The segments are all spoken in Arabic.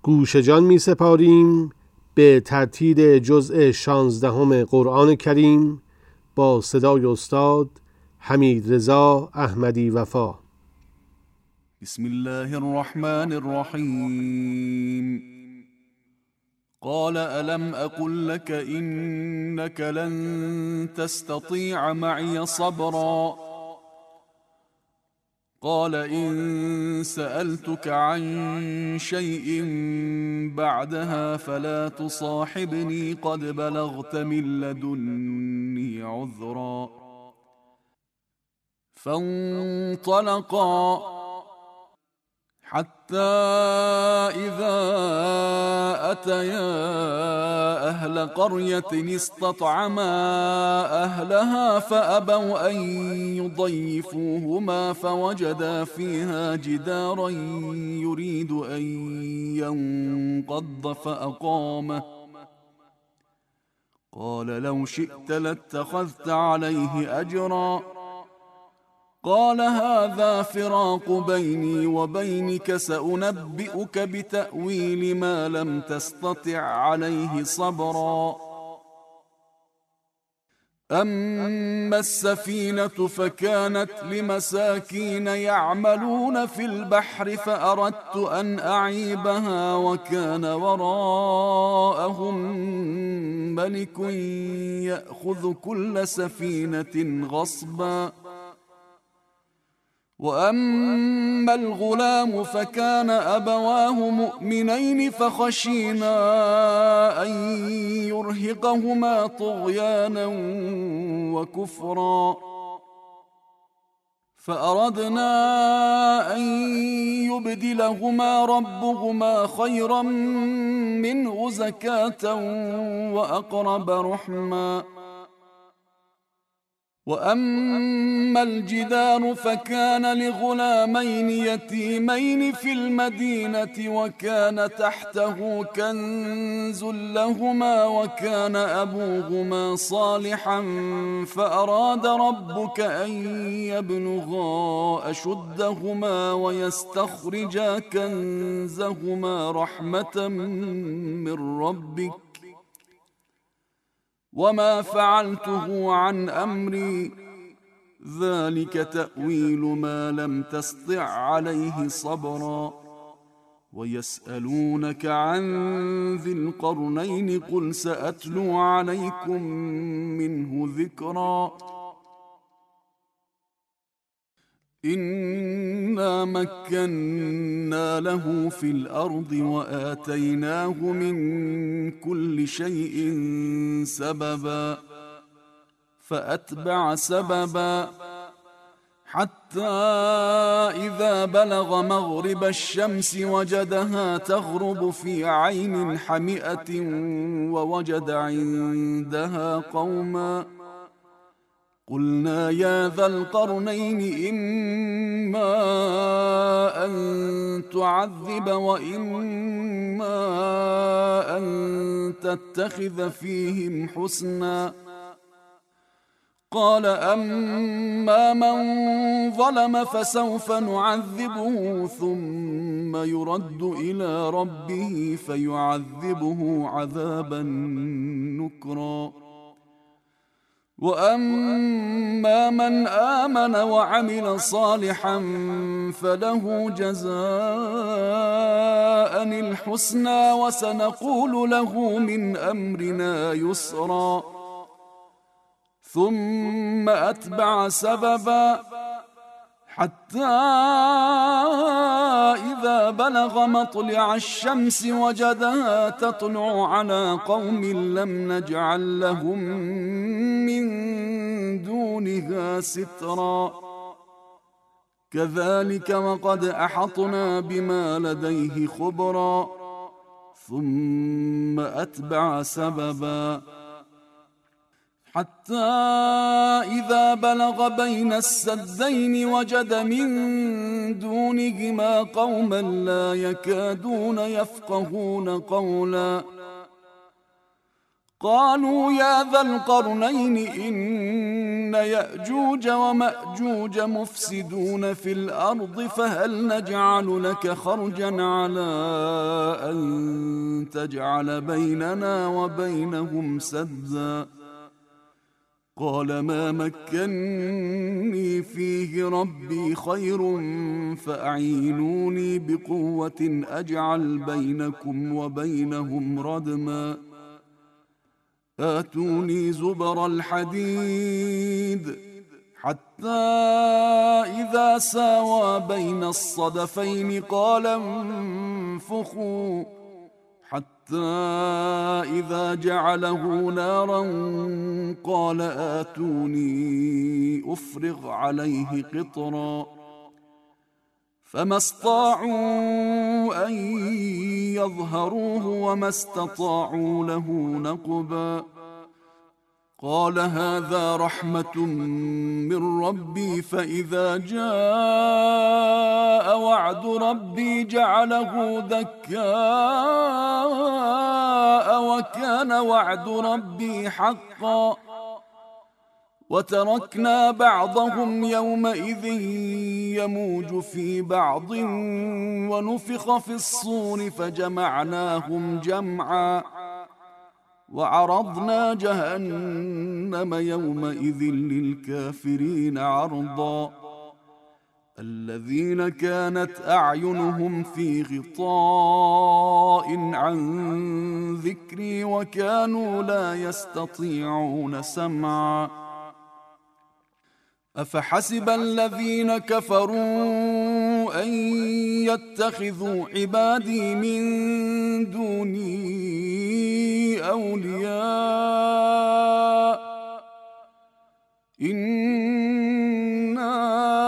گوش جان می سپاریم به ترتیل جزء 16 قرآن کریم با صدای استاد حمیدرضا احمدی وفا. بسم الله الرحمن الرحیم. قال ألم أقل لك إنك لن تستطيع معي صبرا قال إن سألتك عن شيء بعدها فلا تصاحبني قد بلغت من لدني عذرا. فانطلقا حتى إذا أتيا أهل قرية استطعما أهلها فأبوا أن يضيفوهما فوجدا فيها جدارا يريد أن ينقض فأقامه قال لو شئت لاتخذت عليه أجرا قال هذا فراق بيني وبينك سأنبئك بتأويل ما لم تستطع عليه صبرا. أما السفينة فكانت لمساكين يعملون في البحر فأردت أن أعيبها وكان وراءهم ملك يأخذ كل سفينة غصبا. وأما الغلام فكان أبواه مؤمنين فخشينا أن يرهقهما طغيانا وكفرا فأردنا أن يبدلهما ربهما خيرا منه زكاة وأقرب رحما. وأما الجدار فكان لغلامين يتيمين في المدينة وكان تحته كنز لهما وكان أبوهما صالحا فأراد ربك أن يبلغا أشدهما ويستخرجا كنزهما رحمة من ربك وما فعلته عن أمري ذلك تأويل ما لم تسطع عليه صبرا. ويسألونك عن ذي القرنين قل سأتلو عليكم منه ذكرا. إنا مكنا له في الأرض وآتيناه من كل شيء سببا فأتبع سببا حتى إذا بلغ مغرب الشمس وجدها تغرب في عين حمئة ووجد عندها قوما قلنا يا ذا القرنين إما أن تعذب وإما أن تتخذ فيهم حسنا قال أما من ظلم فسوف نعذبه ثم يرد إلى ربه فيعذبه عذابا نكرا وأما من آمن وعمل صالحا فله جزاء الحسنى وسنقول له من أمرنا يسرا ثم أتبع سببا حتى إذا بلغ مطلع الشمس وجدها تطلع على قوم لم نجعل لهم من دونها سترا كذلك وقد أحطنا بما لديه خبرا ثم أتبع سببا حتى إذا بلغ بين السدين وجد من دونهما قوما لا يكادون يفقهون قولا قالوا يا ذا القرنين إن يأجوج ومأجوج مفسدون في الأرض فهل نجعل لك خرجا على أن فتجعل بيننا وبينهم سدا. قال ما مكني فيه ربي خير فأعينوني بقوة أجعل بينكم وبينهم ردما. آتوني زبر الحديد حتى إذا ساوى بين الصدفين قال انفخوا حتى إذا جعله نارا قال آتوني أفرغ عليه قطرا. فما استطاعوا أن يظهروه وما استطاعوا له نقبا. قال هذا رحمة من ربي فإذا جاء وعد ربي جعله دكاء وكان وعد ربي حقا. وتركنا بعضهم يومئذ يموج في بعض ونفخ في الصور فجمعناهم جمعا. وعرضنا جهنم يومئذ للكافرين عرضا. الذين كانت أعينهم في غطاء عن ذكري وكانوا لا يستطيعون سمعا. أفحسب الذين كفروا أن يتخذوا عبادي من دوني أولياء إنا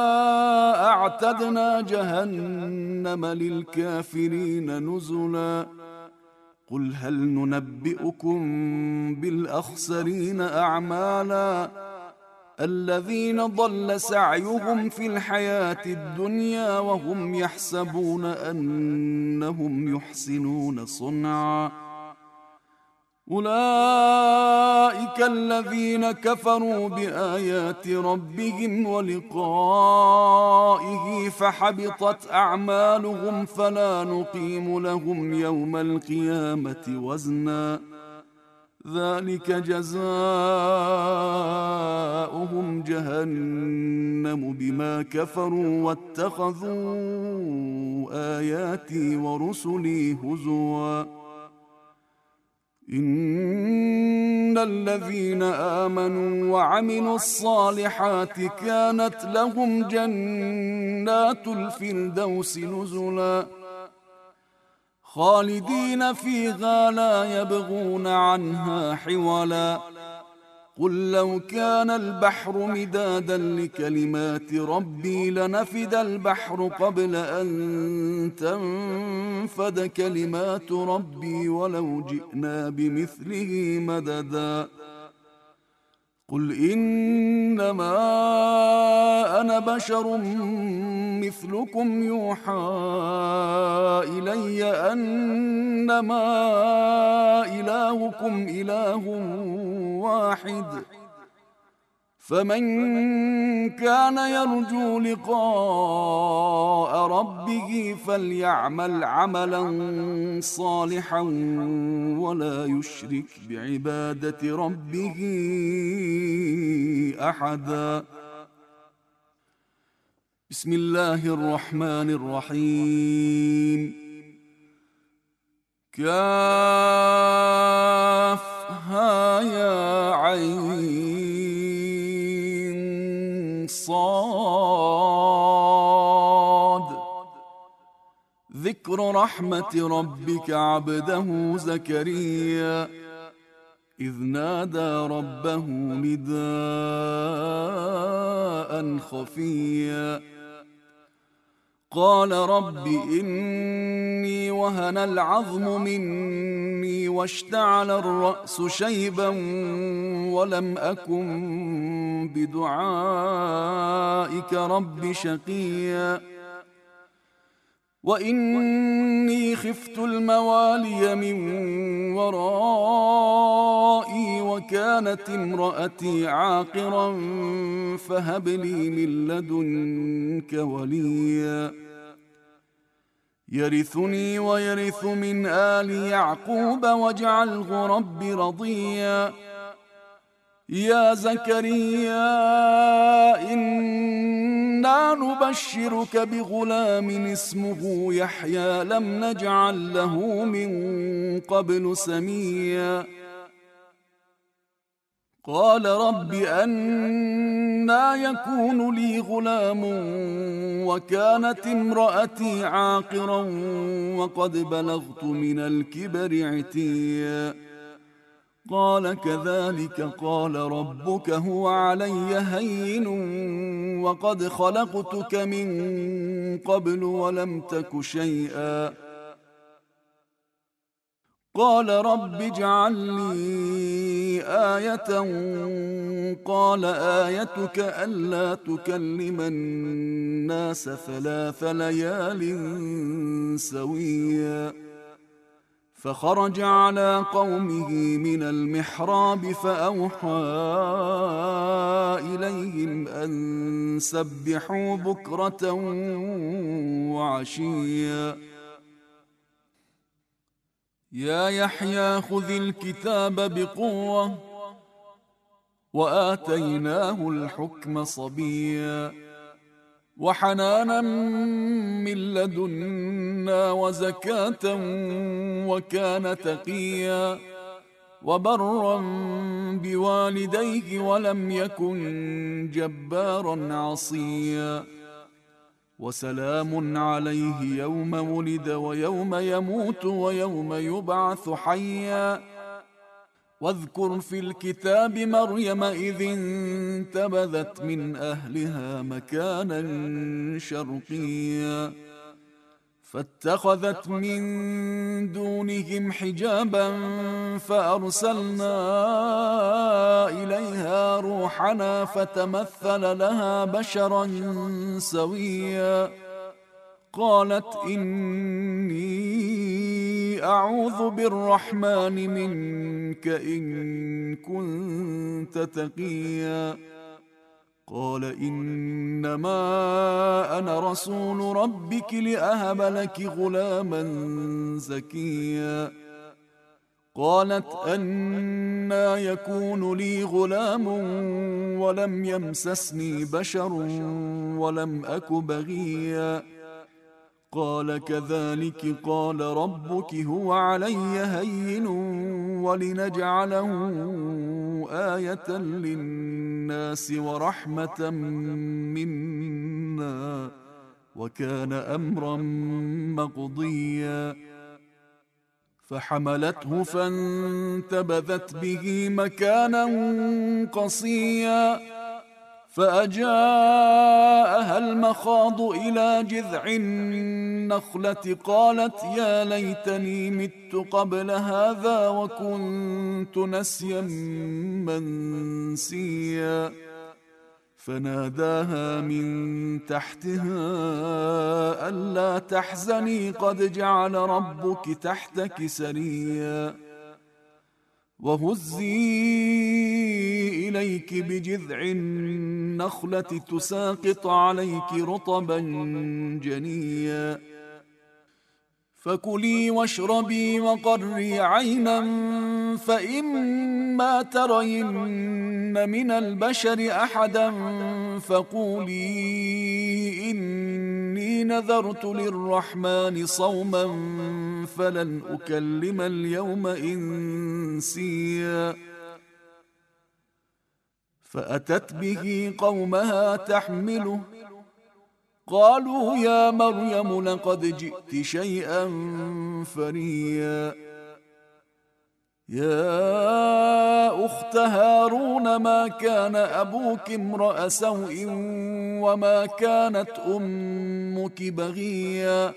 أعتدنا جهنم للكافرين نزلا. قل هل ننبئكم بالأخسرين أعمالا الذين ضل سعيهم في الحياة الدنيا وهم يحسبون أنهم يحسنون صنعا. أولئك الذين كفروا بآيات ربهم ولقائه فحبطت أعمالهم فلا نقيم لهم يوم القيامة وزنا. ذلك جزاؤهم جهنم بما كفروا واتخذوا آياتي ورسلي هزوا. إن الذين آمنوا وعملوا الصالحات كانت لهم جنات الفردوس نزلا خالدين فيها لا يبغون عنها حولا. قل لو كان البحر مدادا لكلمات ربي لنفد البحر قبل أن تنفد كلمات ربي ولو جئنا بمثله مددا. قل إنما أنا بشر مثلكم يوحى إلي أنما إلهكم إله واحد فمن كان يرجو لقاء ربه فليعمل عملا صالحا ولا يشرك بعبادة ربه أحدا. بسم الله الرحمن الرحيم. كافها يا عين صاد. ذكر رحمة ربك عبده زكريا إذ نادى ربه نداء خفيا قال رب إني وهن العظم مني واشتعل الرأس شيبا ولم أكن بدعائك رب شقيا وإني خفت الموالي من ورائي وكانت امرأتي عاقرا فهب لي من لدنك وليا يرثني ويرث من آل يعقوب واجعله رب رضيا يا زكريا إنا نبشرك بغلام اسمه يحيى لم نجعل له من قبل سميا قال رب أنى يكون لي غلام وكانت امرأتي عاقرا وقد بلغت من الكبر عتيا قال كذلك قال ربك هو علي هين وقد خلقتك من قبل ولم تك شيئا قال رب اجعل لي آية قال آيتك ألا تكلم الناس 3 ليال سويا فخرج على قومه من المحراب فأوحى إليهم أن سبحوا بكرة وعشيا يا يحيى خذ الكتاب بقوة وآتيناه الحكم صبيا وحنانا من لدنا وزكاة وكان تقيا وبرا بوالديه ولم يكن جبارا عصيا وسلام عليه يوم ولد ويوم يموت ويوم يبعث حيا واذكر في الكتاب مريم إذ انتبذت من أهلها مكانا شرقيا فاتخذت من دونهم حجابا فأرسلنا إليها روحنا فتمثل لها بشرا سويا قالت إني أعوذ بالرحمن منك إن كنت تقيا قال إنما أنا رسول ربك لأهب لك غلاما زكيا قالت أنى يكون لي غلام ولم يمسسني بشر ولم أك بغيا قال كذلك قال ربك هو علي هين ولنجعله آية للناس ورحمة منا وكان أمرا مقضيا فحملته فانتبذت به مكانا قصيا فأجاءها المخاض إلى جذع النخلة قالت يا ليتني مت قبل هذا وكنت نسيا منسيا فناداها من تحتها ألا تحزني قد جعل ربك تحتك سريا وهزي إليك بجذع النخلة تساقط عليك رطبا جنيا فكلي واشربي وقري عينا فإما ترين من البشر أحدا فقولي إني نذرت للرحمن صوما فلن أكلم اليوم إنسيا فأتت به قومها تحمله قالوا يا مريم لقد جئت شيئا فريا يا أخت هارون ما كان أبوك امرأ سوء وما كانت أمك بغيا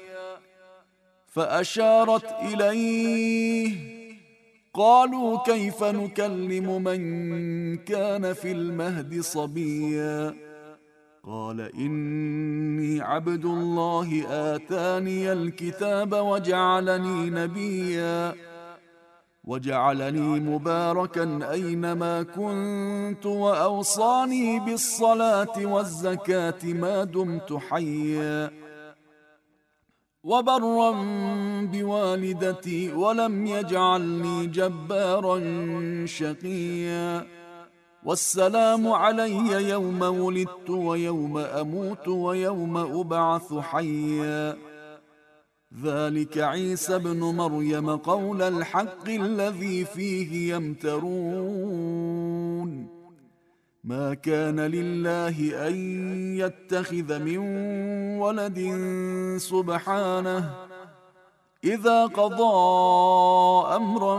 فأشارت إليه قالوا كيف نكلم من كان في المهد صبيا قال إني عبد الله آتاني الكتاب وجعلني نبيا وجعلني مباركا أينما كنت وأوصاني بالصلاة والزكاة ما دمت حيا وبرا بوالدتي ولم يجعلني جبارا شقيا. والسلام علي يوم ولدت ويوم أموت ويوم أبعث حيا. ذلك عيسى ابن مريم قول الحق الذي فيه يمترون. ما كان لله أن يتخذ من ولد سبحانه، إذا قضى أمرا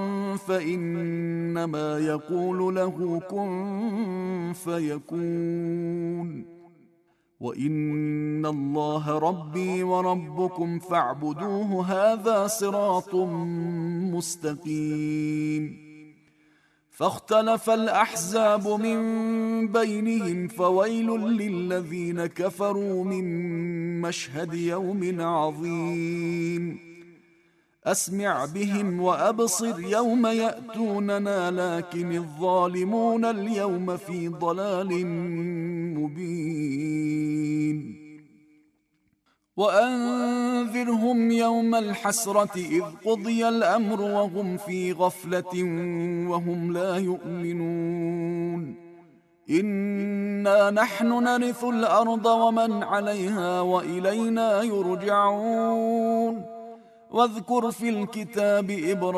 فإنما يقول له كن فيكون. وإن الله ربي وربكم فاعبدوه هذا صراط مستقيم. فاختلف الأحزاب من بينهم فويل للذين كفروا من مشهد يوم عظيم. أسمع بهم وأبصر يوم يأتوننا لكن الظالمون اليوم في ضلال مبين. وأنذرهم يوم الحسرة إذ قضي الأمر وهم في غفلة وهم لا يؤمنون. إنا نحن نرث الأرض ومن عليها وإلينا يرجعون. واذكر في الكتاب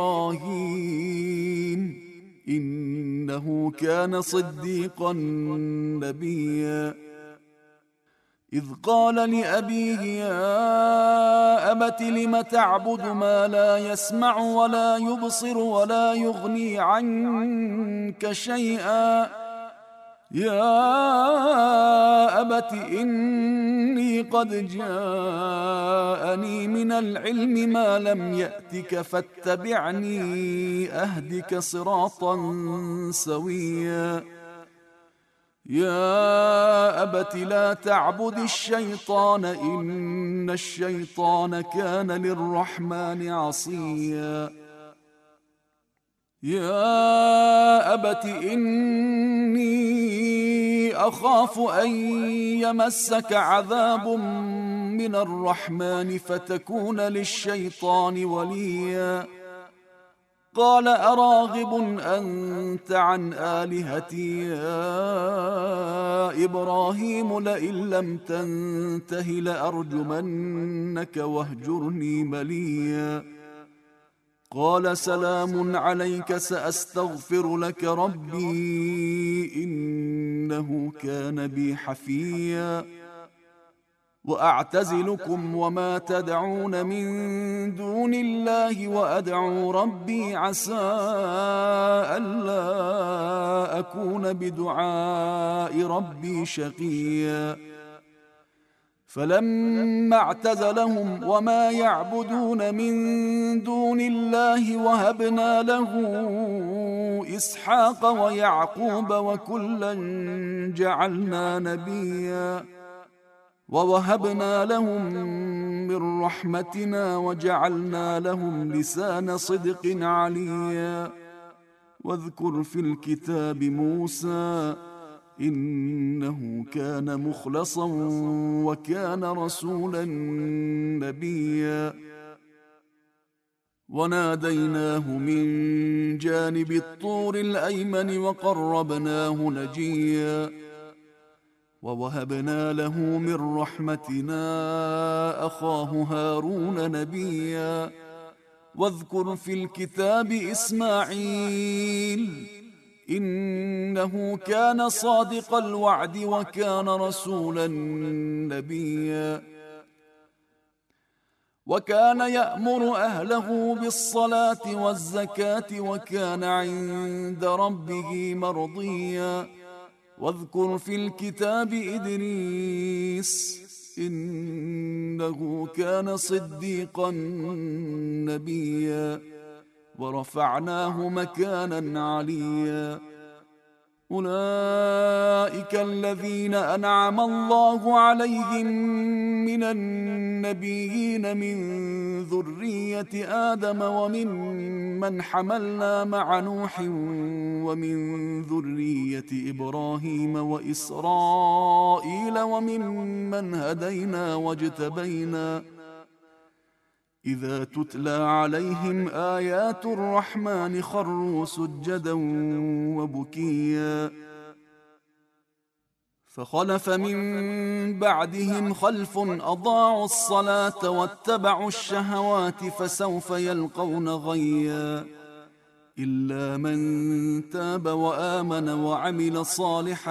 إبراهيم إنه كان صديقا نبيا. إذ قال لأبيه يا أبت لم تعبد ما لا يسمع ولا يبصر ولا يغني عنك شيئا. يا أبت إني قد جاءني من العلم ما لم يأتك فاتبعني أهدك صراطا سويا. يا أبت لا تعبد الشيطان إن الشيطان كان للرحمن عصيا. يا أبت إني أخاف أن يمسك عذاب من الرحمن فتكون للشيطان وليا. قال أراغب أنت عن آلهتي يا إبراهيم لئن لم تنته لأرجمنك واهجرني مليا. قال سلام عليك سأستغفر لك ربي إنه كان بي حفيا. وأعتزلكم وما تدعون من دون الله وأدعو ربي عسى ألا أكون بدعاء ربي شقيا. فلما اعتزلهم وما يعبدون من دون الله وهبنا له إسحاق ويعقوب وكلا جعلنا نبيا. ووهبنا لهم من رحمتنا وجعلنا لهم لسان صدق عليا. واذكر في الكتاب موسى إنه كان مخلصا وكان رسولا نبيا. وناديناه من جانب الطور الأيمن وقربناه نجيا. ووهبنا له من رحمتنا أخاه هارون نبيا. واذكر في الكتاب إسماعيل إنه كان صادق الوعد وكان رسولا نبيا. وكان يأمر أهله بالصلاة والزكاة وكان عند ربه مرضيا. واذكر في الكتاب إدريس إنه كان صديقا نبيا. ورفعناه مكانا عليا. أولئك الذين أنعم الله عليهم من النبيين من ذرية آدم وممن حملنا مع نوح ومن ذرية إبراهيم وإسرائيل وممن هدينا واجتبينا إذا تتلى عليهم آيات الرحمن خروا سجدا وبكيا فخلف من بعدهم خلف أضاعوا الصلاة واتبعوا الشهوات فسوف يلقون غيا إلا من تاب وآمن وعمل صالحا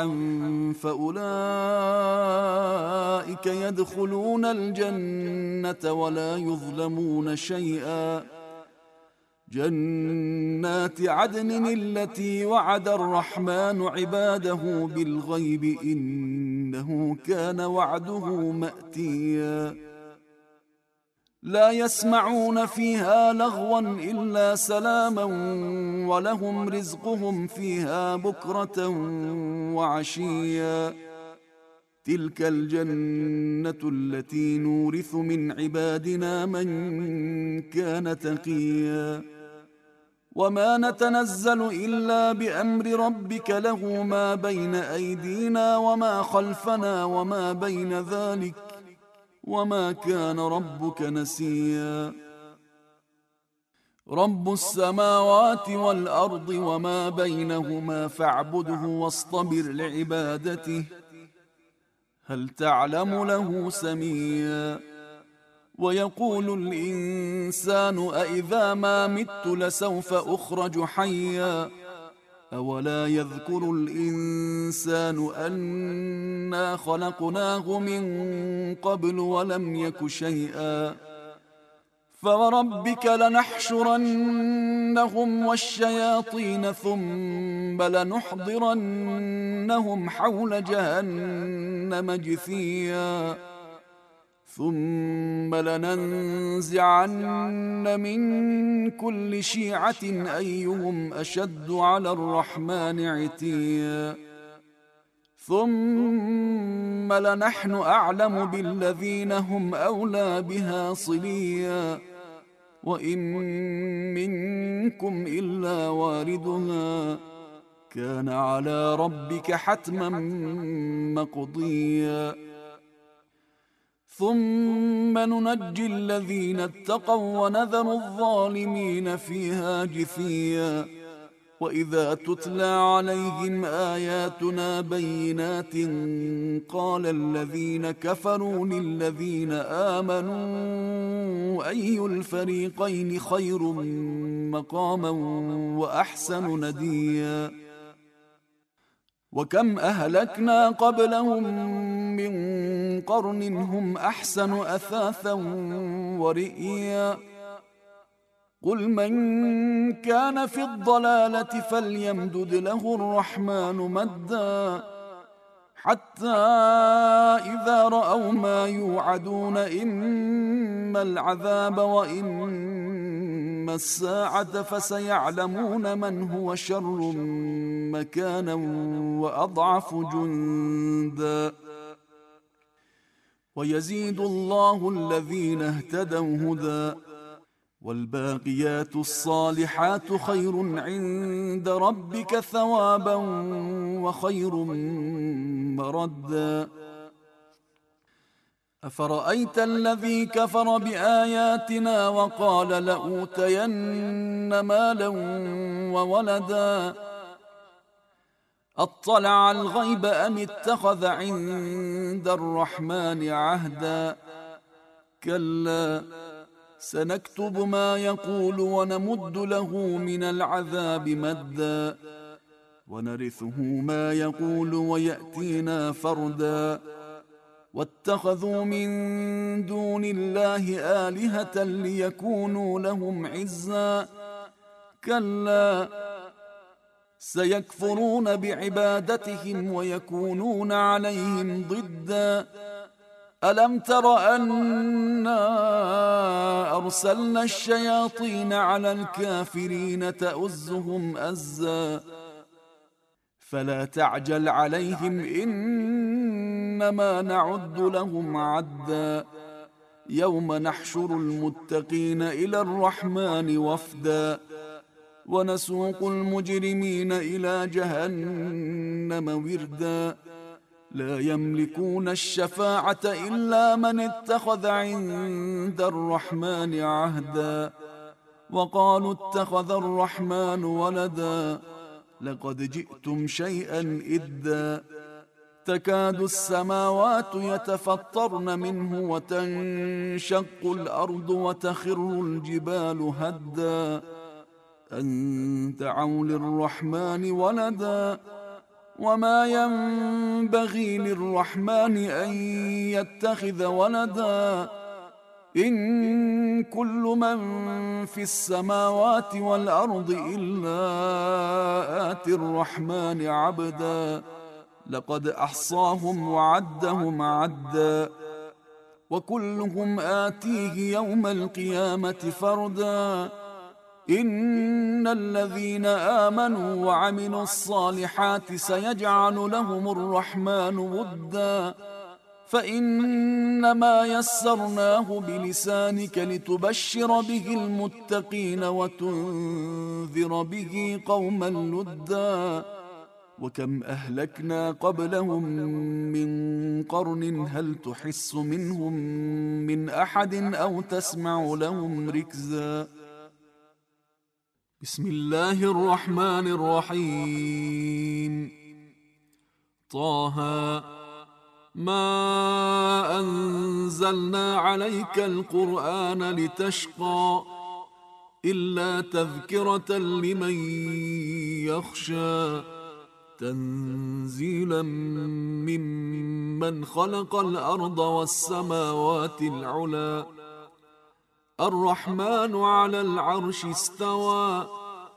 فأولئك يدخلون الجنة ولا يظلمون شيئا جنات عدن التي وعد الرحمن عباده بالغيب إنه كان وعده مأتيا لا يسمعون فيها لغوا إلا سلاما ولهم رزقهم فيها بكرة وعشيا تلك الجنة التي نورث من عبادنا من كان تقيا وما نتنزل إلا بأمر ربك له ما بين أيدينا وما خلفنا وما بين ذلك وما كان ربك نسيا رب السماوات والأرض وما بينهما فاعبده واصطبر لعبادته هل تعلم له سميا ويقول الإنسان أإذا ما مت لسوف أخرج حيا أولا يذكر الإنسان أنا خلقناه من قبل ولم يك شيئا فوربك لنحشرنهم والشياطين ثم لنحضرنهم حول جهنم جثيا ثم لننزعن من كل شيعة أيهم أشد على الرحمن عتيا ثم لنحن أعلم بالذين هم أولى بها صليا وإن منكم إلا واردها كان على ربك حتما مقضيا ثم ننجي الذين اتقوا ونذر الظالمين فيها جثيا وإذا تتلى عليهم آياتنا بينات قال الذين كفروا للذين آمنوا أي الفريقين خير مقاما وأحسن نديا وكم أهلكنا قبلهم من قرن هم أحسن أثاثا ورئيا قل من كان في الضلالة فليمدد له الرحمن مدا حتى إذا رأوا ما يوعدون إما العذاب وإما الساعة فسيعلمون من هو شر مكانا وأضعف جندا ويزيد الله الذين اهتدوا هدى والباقيات الصالحات خير عند ربك ثوابا وخير مردا أفرأيت الذي كفر بآياتنا وقال لأوتين مالا وولدا أطلع الغيب أم اتخذ عند الرحمن عهدا كلا سنكتب ما يقول ونمد له من العذاب مدا ونرثه ما يقول ويأتينا فردا واتخذوا من دون الله آلهة ليكونوا لهم عزا كلا سيكفرون بعبادتهم ويكونون عليهم ضدا ألم تر أنا أرسلنا الشياطين على الكافرين تؤزهم أزا فلا تعجل عليهم إنما نعد لهم عدا يوم نحشر المتقين إلى الرحمن وفدا ونسوق المجرمين إلى جهنم وردا لا يملكون الشفاعة إلا من اتخذ عند الرحمن عهدا وقالوا اتخذ الرحمن ولدا لقد جئتم شيئا إدا تكاد السماوات يتفطرن منه وتنشق الأرض وتخر الجبال هدا أن دعوا للرحمن ولدا وما ينبغي للرحمن أن يتخذ ولدا إن كل من في السماوات والأرض إلا آتي الرحمن عبدا لقد أحصاهم وعدهم عدا وكلهم آتيه يوم القيامة فردا إن الذين آمنوا وعملوا الصالحات سيجعل لهم الرحمن ودا فإنما يسرناه بلسانك لتبشر به المتقين وتنذر به قوما لدا وكم أهلكنا قبلهم من قرن هل تحس منهم من أحد أو تسمع لهم ركزا بسم الله الرحمن الرحيم طه ما أنزلنا عليك القرآن لتشقى إلا تذكرة لمن يخشى تنزيلا ممن خلق الأرض والسماوات العلى الرحمن على العرش استوى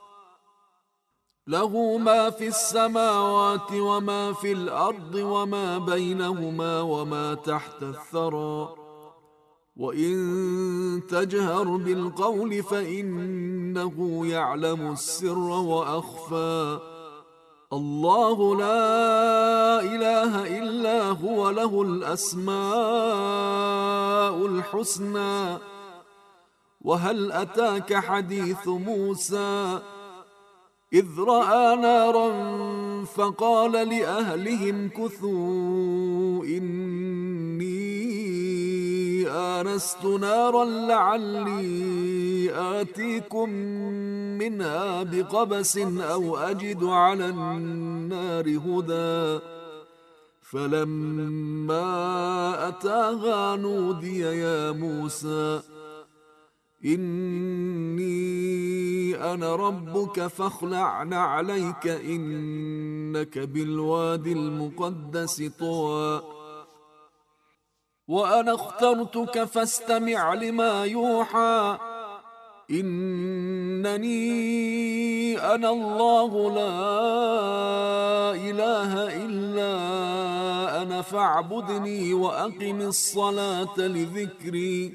له ما في السماوات وما في الأرض وما بينهما وما تحت الثرى وإن تجهر بالقول فإنه يعلم السر وأخفى الله لا إله إلا هو له الأسماء الحسنى وهل أتاك حديث موسى إذ رأى نارا فقال لأهلهم كثوا إني آنست نارا لعلي آتيكم منها بقبس أو أجد على النار هدى فلما أتاها نودي يا موسى إني أنا ربك فاخلع نعليك إنك بالوادي المقدس طوى وأنا اخترتك فاستمع لما يوحى إنني أنا الله لا إله إلا أنا فاعبدني وأقم الصلاة لذكري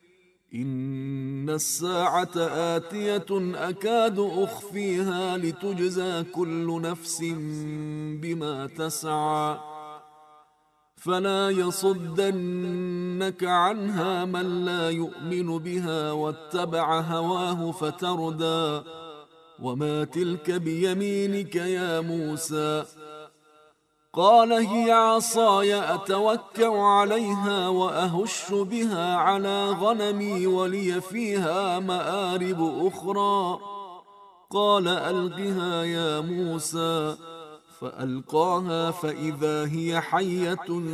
إن الساعة آتية أكاد أخفيها لتجزى كل نفس بما تسعى فلا يصدنك عنها من لا يؤمن بها واتبع هواه فتردى وما تلك بيمينك يا موسى قال هي عصاي أتوكأ عليها وأهش بها على غنمي ولي فيها مآرب أخرى قال ألقها يا موسى فألقاها فإذا هي حية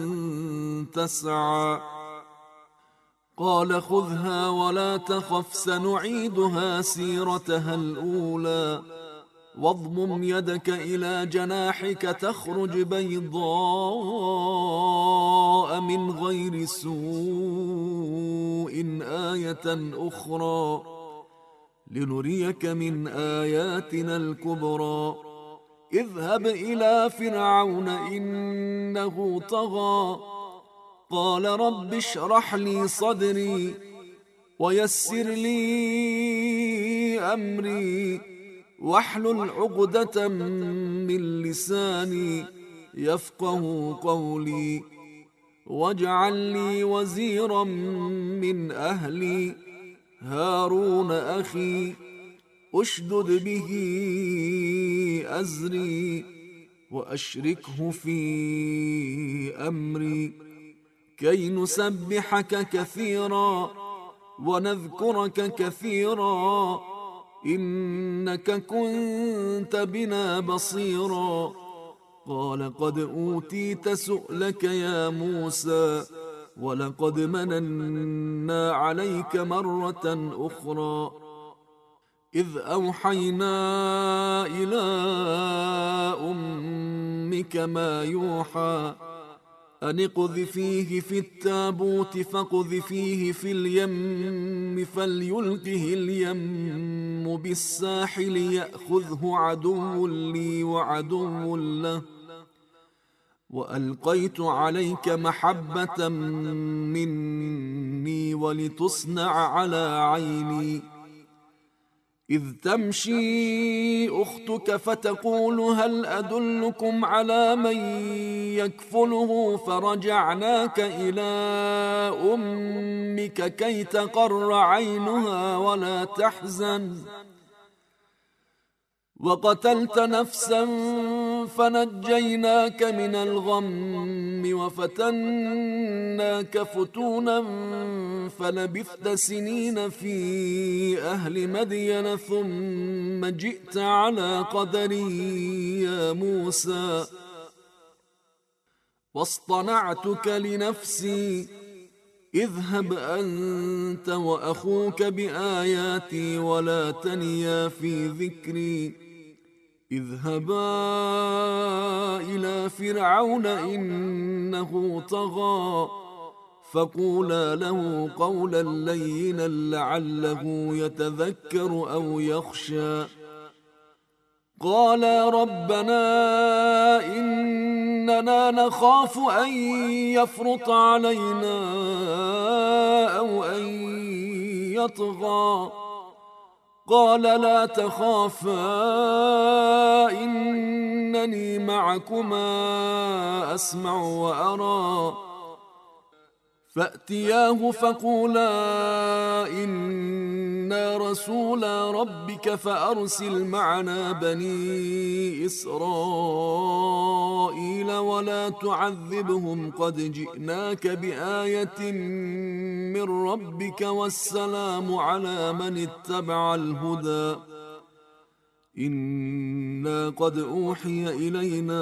تسعى قال خذها ولا تخف سنعيدها سيرتها الأولى واضمم يدك إلى جناحك تخرج بيضاء من غير سوء آية أخرى لنريك من آياتنا الكبرى اذهب إلى فرعون إنه طغى قال رب اشرح لي صدري ويسر لي أمري واحلل عقدة من لساني يفقه قولي واجعل لي وزيرا من أهلي هارون أخي أشدد به أزري وأشركه في أمري كي نسبحك كثيرا ونذكرك كثيرا إنك كنت بنا بصيرا. قال قد أوتيت سؤلك يا موسى ولقد مننا عليك مرة أخرى إذ أوحينا إلى أمك ما يوحى أن اقذفيه في التابوت فاقذفيه في اليم فليلقه اليم بالساحل يأخذه عدو لي وعدو له وألقيت عليك محبة مني ولتصنع على عيني إذ تمشي أختك فتقول هل أدلكم على من يكفله فرجعناك إلى أمك كي تقر عينها ولا تحزن وقتلت نفسا فنجيناك من الغم وفتناك فتونا فلبثت سنين في أهل مدين ثم جئت على قدري يا موسى واصطنعتك لنفسي اذهب أنت وأخوك بآياتي ولا تنيا في ذكري اذهبا إلى فرعون إنه طغى فقولا له قولا لينا لعله يتذكر أو يخشى قالا ربنا إننا نخاف أن يفرط علينا أو أن يطغى قال لا تخافا إنني معكما أسمع وأرى فأتياه فقولا إنا رسولا ربك فأرسل معنا بني إسرائيل ولا تعذبهم قد جئناك بآية من ربك والسلام على من اتبع الهدى إنا قد أوحي إلينا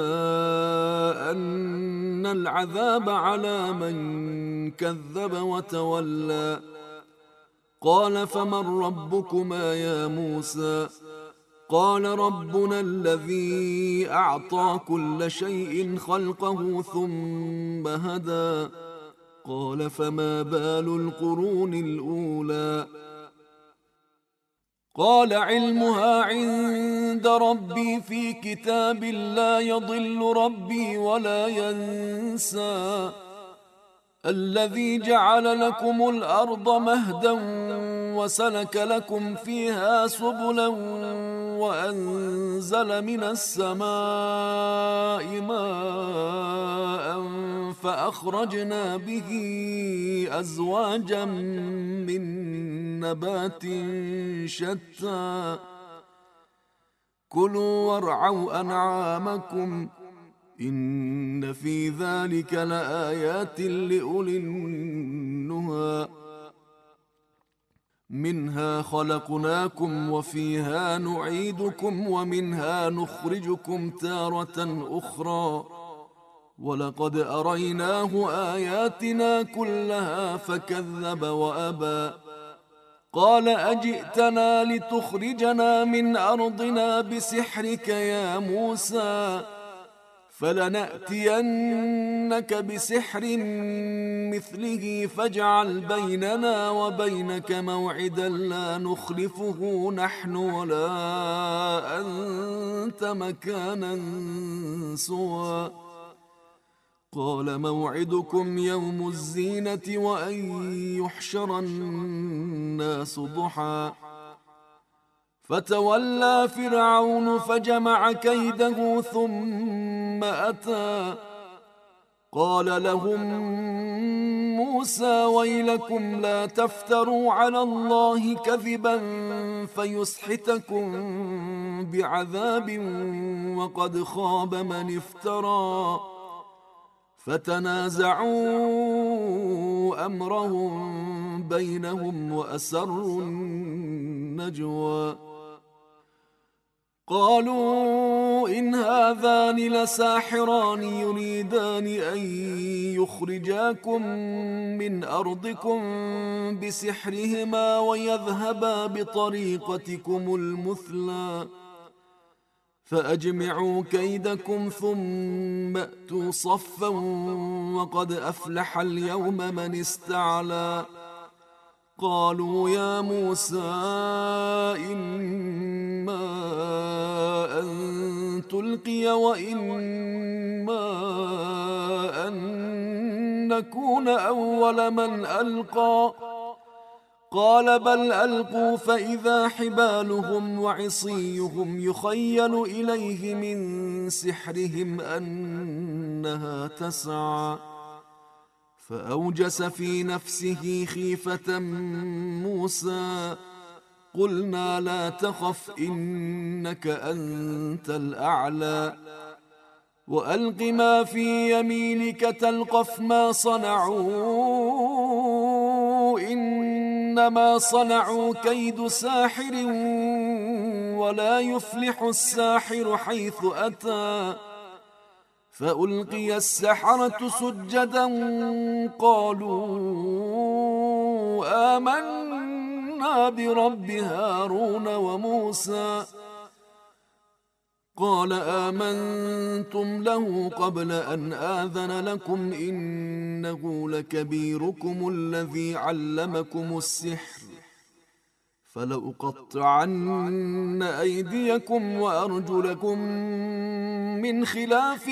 أن العذاب على من كذب وتولى قال فمن ربكما يا موسى قال ربنا الذي أعطى كل شيء خلقه ثم هدى قال فما بال القرون الأولى قال علمها عند ربي في كتاب لا يضل ربي ولا ينسى الذي جعل لكم الأرض مهدا وسلك لكم فيها سبلا وأنزل من السماء ماء فأخرجنا به أزواجا من نبات شتى كلوا وارعوا أنعامكم إن في ذلك لآيات لأولي النهى منها خلقناكم وفيها نعيدكم ومنها نخرجكم تارة أخرى ولقد أريناه آياتنا كلها فكذب وأبى قال أجئتنا لتخرجنا من أرضنا بسحرك يا موسى فلنأتينك بسحر مثله فاجعل بيننا وبينك موعدا لا نخلفه نحن ولا أنت مكانا سوى قال موعدكم يوم الزينة وأن يحشر الناس ضحى فتولى فرعون فجمع كيده ثم أتى قال لهم موسى ويلكم لا تفتروا على الله كذبا فيسحتكم بعذاب وقد خاب من افترى. فتنازعوا أمرهم بينهم وأسروا النجوى قالوا إن هذان لساحران يريدان أن يخرجاكم من أرضكم بسحرهما ويذهبا بطريقتكم المثلى فأجمعوا كيدكم ثم أتوا صفا وقد أفلح اليوم من استعلى. قالوا يا موسى إما أن تلقي وإما أن نكون أول من ألقى قال بل ألقوا فإذا حبالهم وعصيهم يخيل إليه من سحرهم أنها تسعى فأوجس في نفسه خيفة موسى قلنا لا تخف إنك أنت الأعلى وألق ما في يمينك تلقف ما صنعوا إنما صنعوا كيد ساحر ولا يفلح الساحر حيث أتى. فألقي السحرة سجدا قالوا آمنا برب هارون وموسى قال آمنتم له قبل أن آذن لكم إنه لكبيركم الذي علمكم السحر فلأقطعن أيديكم وأرجلكم من خلاف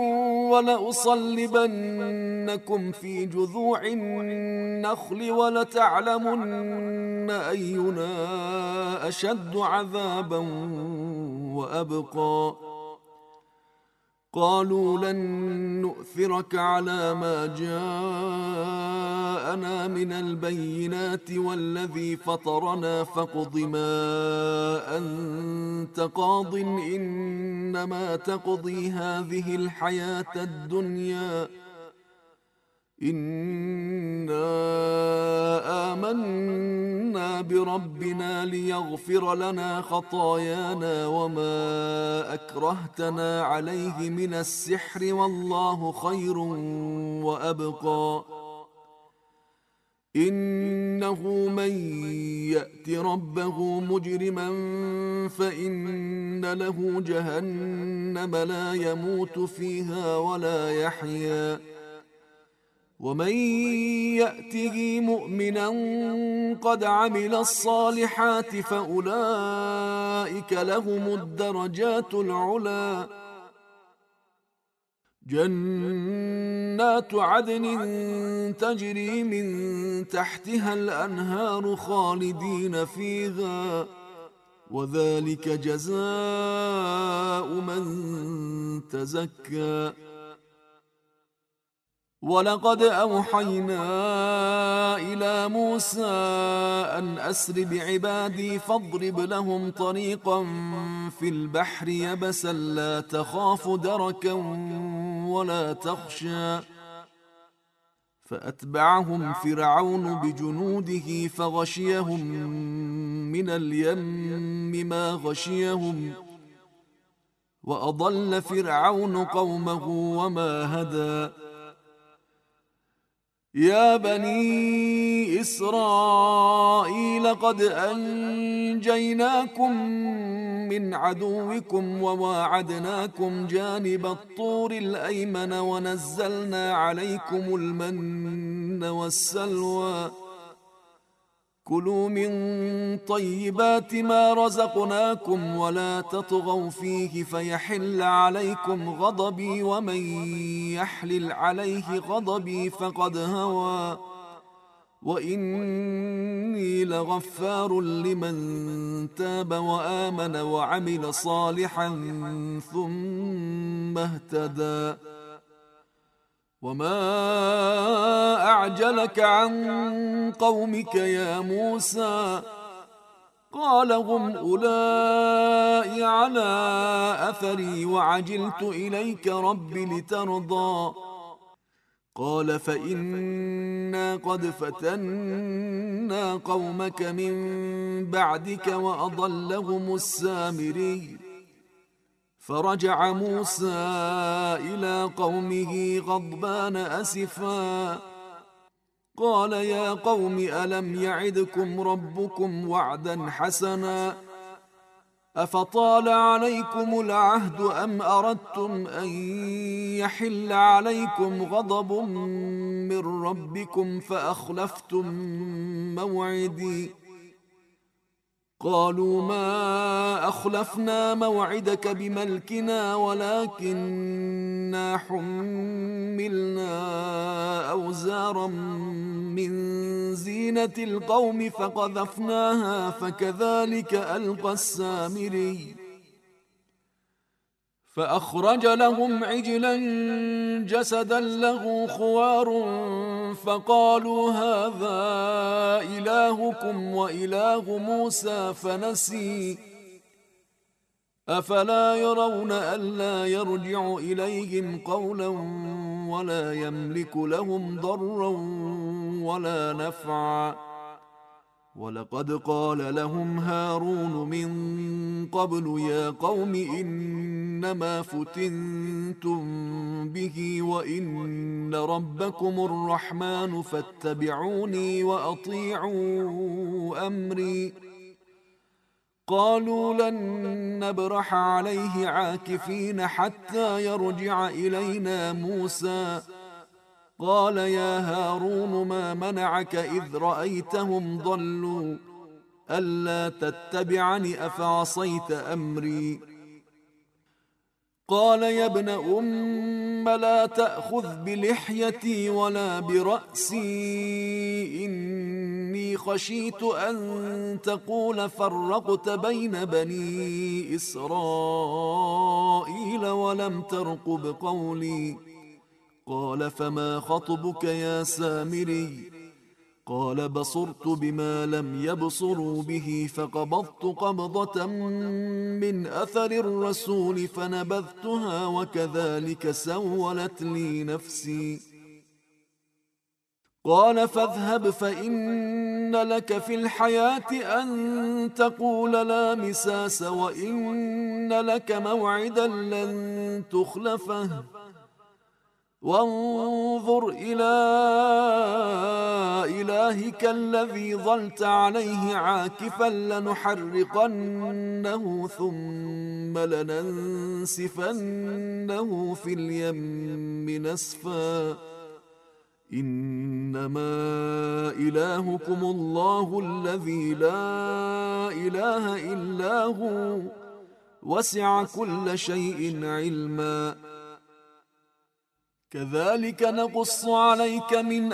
ولأصلبنكم في جذوع النخل ولتعلمن أينا أشد عذابا وأبقى. قالوا لن نؤثرك على ما جاءنا من البينات والذي فطرنا فاقض ما أنت قاض إنما تقضي هذه الحياة الدنيا إنا آمنا بربنا ليغفر لنا خطايانا وما أكرهتنا عليه من السحر والله خير وأبقى. إنه من يأت ربه مجرما فإن له جهنم لا يموت فيها ولا يحيا ومن يأته مؤمنا قد عمل الصالحات فأولئك لهم الدرجات العلى جنات عدن تجري من تحتها الأنهار خالدين فيها وذلك جزاء من تزكى. ولقد أوحينا إلى موسى أن أسر بعبادي فاضرب لهم طريقا في البحر يبسا لا تخاف دركا ولا تخشى فأتبعهم فرعون بجنوده فغشيهم من اليم ما غشيهم وأضل فرعون قومه وما هدى. يا بني إسرائيل قد أنجيناكم من عدوكم وواعدناكم جانب الطور الأيمن ونزلنا عليكم المن والسلوى كلوا من طيبات ما رزقناكم ولا تطغوا فيه فيحل عليكم غضبي ومن يحلل عليه غضبي فقد هوى وإني لغفار لمن تاب وآمن وعمل صالحا ثم اهتدى. وما أعجلك عن قومك يا موسى قال هم أولئك على أثري وعجلت إليك رب لترضى قال فإنا قد فتنا قومك من بعدك وأضلهم السامري فرجع موسى إلى قومه غضبان أسفا قال يا قوم ألم يعدكم ربكم وعدا حسنا أفطال عليكم العهد أم أردتم أن يحل عليكم غضب من ربكم فأخلفتم موعدي قالوا ما أخلفنا موعدك بملكنا ولكننا حملنا أوزارا من زينة القوم فقذفناها فكذلك ألقى السامري فأخرج لهم عجلا جسدا له خوار فقالوا هذا إلهكم وإله موسى فنسي أفلا يرون ألا يرجع إليهم قولا ولا يملك لهم ضرا ولا نفعا ولقد قال لهم هارون من قبل يا قوم إنما فتنتم به وإن ربكم الرحمن فاتبعوني وأطيعوا أمري قالوا لن نبرح عليه عاكفين حتى يرجع إلينا موسى قال يا هارون ما منعك إذ رأيتهم ضلوا ألا تتبعني أفعصيت أمري قال يا ابن أم لا تأخذ بلحيتي ولا برأسي إني خشيت أن تقول فرقت بين بني إسرائيل ولم ترقب قولي قال فما خطبك يا سامري قال بصرت بما لم يبصروا به فقبضت قبضة من أثر الرسول فنبذتها وكذلك سولت لي نفسي قال فاذهب فإن لك في الحياة أن تقول لا مساس وإن لك موعدا لن تخلفه وانظر إلى إلهك الذي ظلت عليه عاكفا لنحرقنه ثم لننسفنه في اليم نسفا إنما إلهكم الله الذي لا إله إلا هو وسع كل شيء علما كذلك نقص عليك من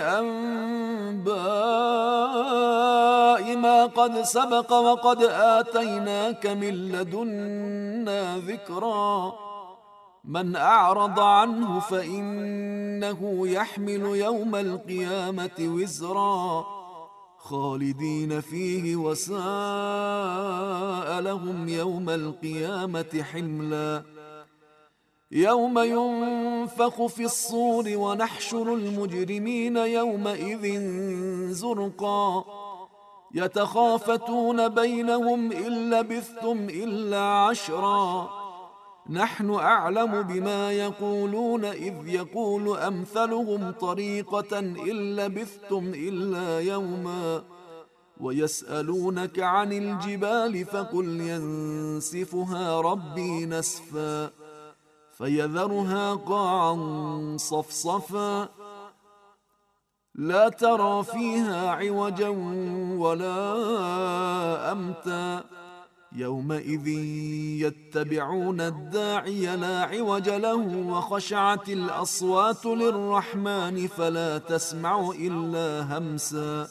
أنباء ما قد سبق وقد آتيناك من لدنا ذكرا من أعرض عنه فإنه يحمل يوم القيامة وزرا خالدين فيه وساء لهم يوم القيامة حملا يوم ينفخ في الصور ونحشر المجرمين يومئذ زرقا يتخافتون بينهم إن لبثتم إلا عشرا نحن أعلم بما يقولون إذ يقول أمثلهم طريقة إن لبثتم إلا يوما ويسألونك عن الجبال فقل ينسفها ربي نسفا فيذرها قاعا صفصفا لا ترى فيها عوجا ولا أمتا يومئذ يتبعون الداعي لا عوج له وخشعت الأصوات للرحمن فلا تسمع إلا همسا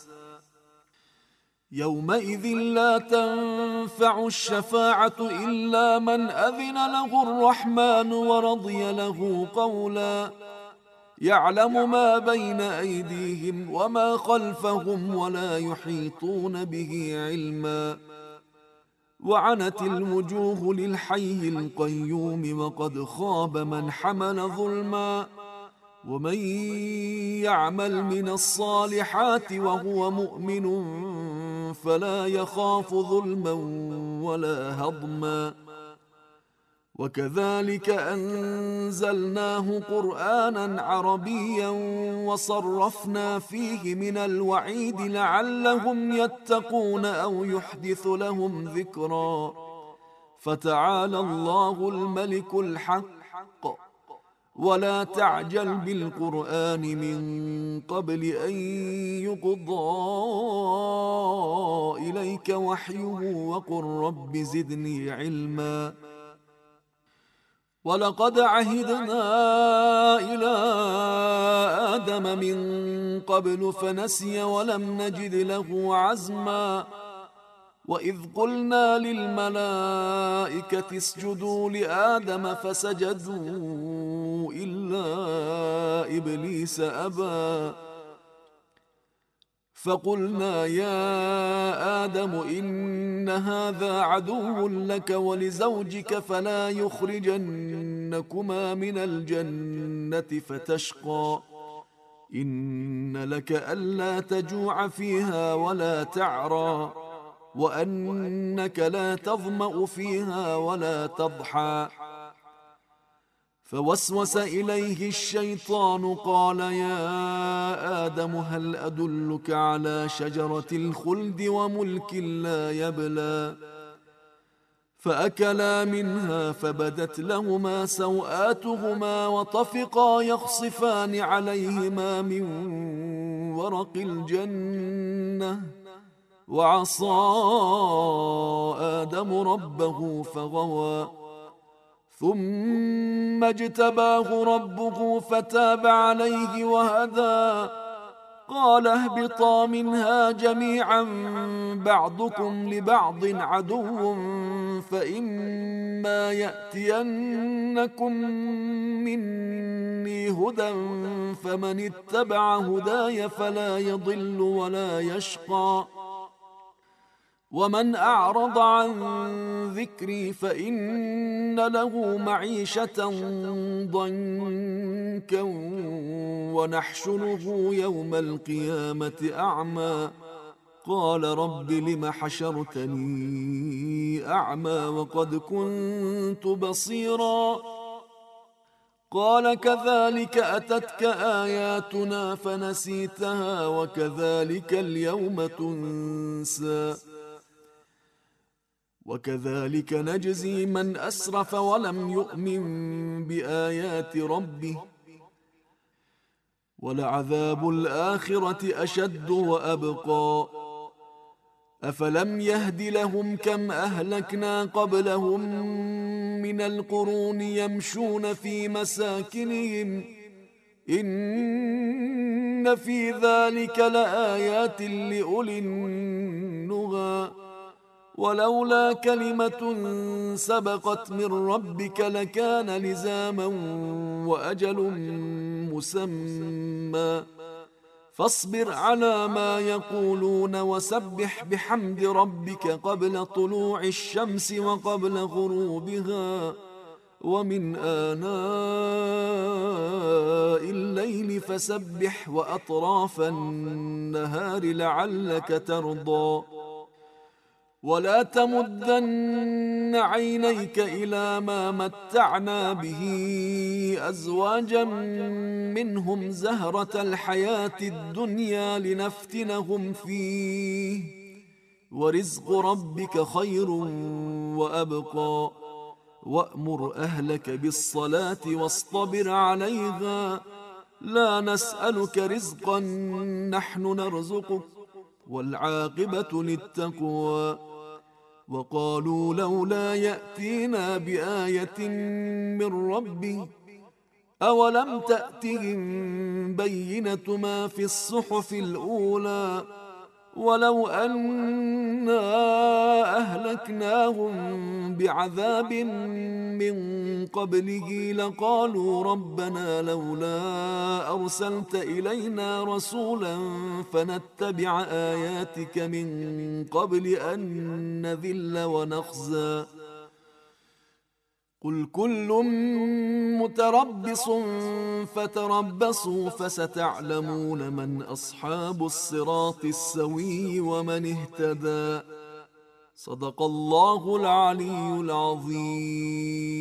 يومئذ لا تنفع الشفاعة إلا من أذن له الرحمن ورضي له قولا يعلم ما بين أيديهم وما خلفهم ولا يحيطون به علما. وعنت الوجوه للحي القيوم وقد خاب من حمل ظلما. ومن يعمل من الصالحات وهو مؤمن فلا يخاف ظلما ولا هضما. وكذلك أنزلناه قرآنا عربيا وصرفنا فيه من الوعيد لعلهم يتقون أو يحدث لهم ذكرا. فتعالى الله الملك الحق ولا تعجل بالقرآن من قبل أن يقضى إليك وحيه وقل رب زدني علما. ولقد عهدنا إلى آدم من قبل فنسي ولم نجد له عزما. وإذ قلنا للملائكة اسجدوا لآدم فسجدوا إلا إبليس أبى. فقلنا يا آدم إن هذا عدو لك ولزوجك فلا يخرجنكما من الجنة فتشقى. إن لك ألا تجوع فيها ولا تعرى وأنك لا تظمأ فيها ولا تضحى. فوسوس إليه الشيطان قال يا آدم هل أدلك على شجرة الخلد وملك لا يبلى. فأكلا منها فبدت لهما سوآتهما وطفقا يخصفان عليهما من ورق الجنة. وعصى آدم ربه فغوى. ثم اجتباه ربه فتاب عليه وهدى. قال اهبطا منها جميعا بعضكم لبعض عدو فإما يأتينكم مني هدى فمن اتبع هداي فلا يضل ولا يشقى. ومن أعرض عن ذكري فإن له معيشة ضنكا ونحشره يوم القيامة أعمى. قال رب لم حشرتني أعمى وقد كنت بصيرا. قال كذلك أتتك آياتنا فنسيتها وكذلك اليوم تنسى. وكذلك نجزي من أسرف ولم يؤمن بآيات ربه ولعذاب الآخرة أشد وأبقى. أفلم يهد لهم كم أهلكنا قبلهم من القرون يمشون في مساكنهم إن في ذلك لآيات لأولي النهى. ولولا كلمة سبقت من ربك لكان لزاما وأجل مسمى. فاصبر على ما يقولون وسبح بحمد ربك قبل طلوع الشمس وقبل غروبها ومن آناء الليل فسبح وأطراف النهار لعلك ترضى. ولا تمدن عينيك إلى ما متعنا به أزواجا منهم زهرة الحياة الدنيا لنفتنهم فيه ورزق ربك خير وأبقى. وأمر أهلك بالصلاة واصطبر عليها لا نسألك رزقا نحن نرزقك والعاقبة للتقوى. وقالوا لولا يأتينا بآية من ربه أولم تأتهم بينة ما في الصحف الأولى ولو أنا أهلكناهم بعذاب من قبله لقالوا ربنا لولا أرسلت إلينا رسولا فنتبع آياتك من قبل أن نذل ونخزى قل كل متربص فتربصوا فستعلمون من أصحاب الصراط السوي ومن اهتدى. صدق الله العلي العظيم.